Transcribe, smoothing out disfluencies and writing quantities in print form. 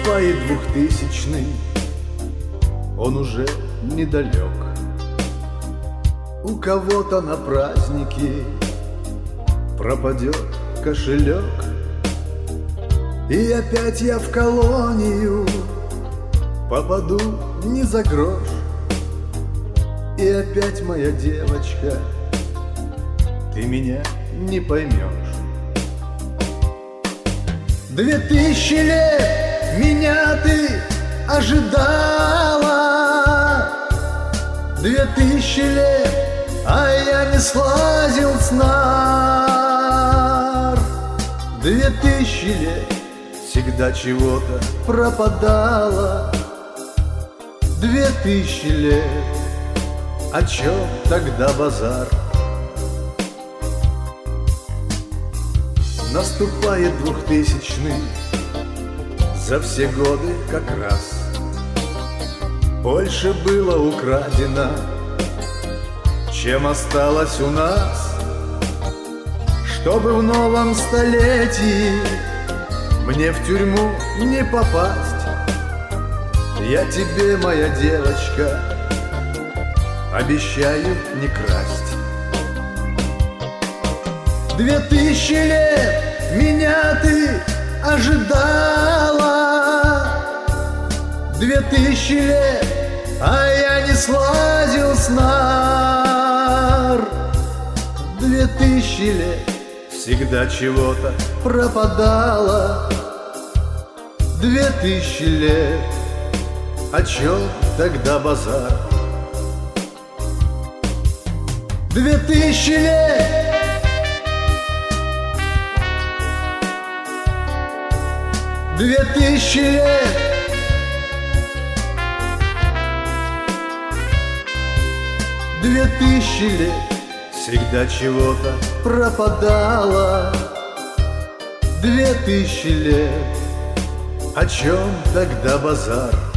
Наступает 2000-й, он уже недалек. У кого-то на празднике пропадет кошелек. И опять я в колонию попаду не за грош. И опять, моя девочка, ты меня не поймешь. 2000 лет меня ты ожидала, 2000 лет, а я не слазил с нар. 2000 лет всегда чего-то пропадало. 2000 лет, о чем тогда базар? Наступает 2000-й, за все годы как раз больше было украдено, чем осталось у нас. Чтобы в новом столетии мне в тюрьму не попасть, я тебе, моя девочка, обещаю не красть. 2000 лет меня ты ожидала, 2000 лет, а я не слазил с нар. 2000 лет всегда чего-то пропадало. 2000 лет, о чем тогда базар? 2000 лет, 2000 лет, 2000 лет всегда чего-то пропадало. 2000 лет, о чем тогда базар?